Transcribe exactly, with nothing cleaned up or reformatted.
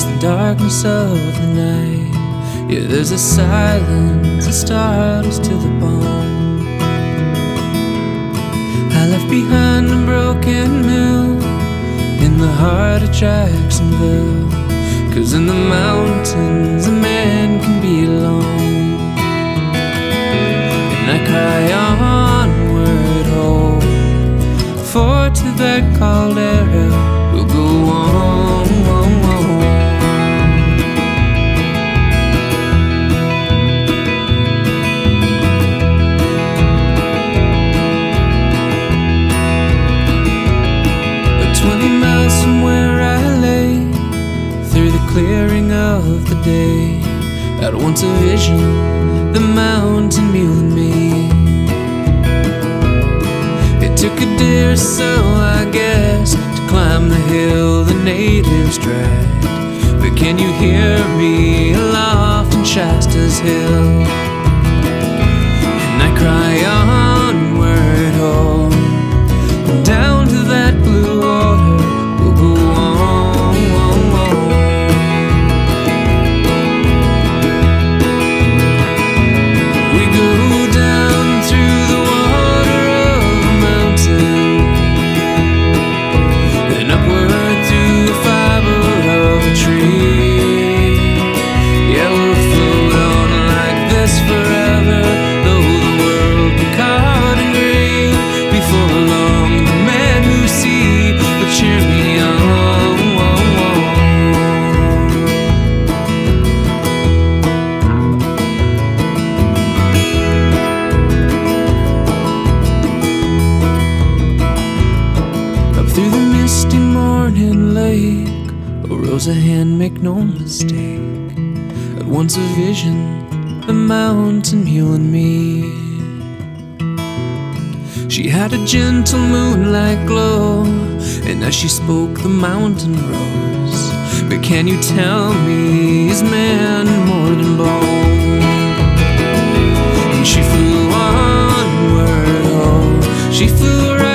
face the darkness of the night. Yeah, there's a silence that startles to the bone. I left behind a broken mill in the heart of Jacksonville, 'cause in the mountains a man can be alone. And I cry onward home, for to that caldera we'll go on, on, on. But twenty miles from where I lay, through the clearing of the day, at once a vision, the mountain mule and me. It took a day or so, I guess, to climb the hill the natives dragged. But can you hear me aloft in Shasta's hill? And I cry onward home, down to that blue water we'll go on, on, on. We go down through the water of a mountain, and upward through the fiber of a tree. Yeah, we'll float on like this forever, though the world be caught in grief. Before long, the man who see will cheer me on. Up through the misty morning lake arose a hand, make no mistake. At once a vision, the mountain mule and me. She had a gentle moonlight glow, and as she spoke the mountain rose. But can you tell me, is man more than bone? And she flew onward, oh, she flew right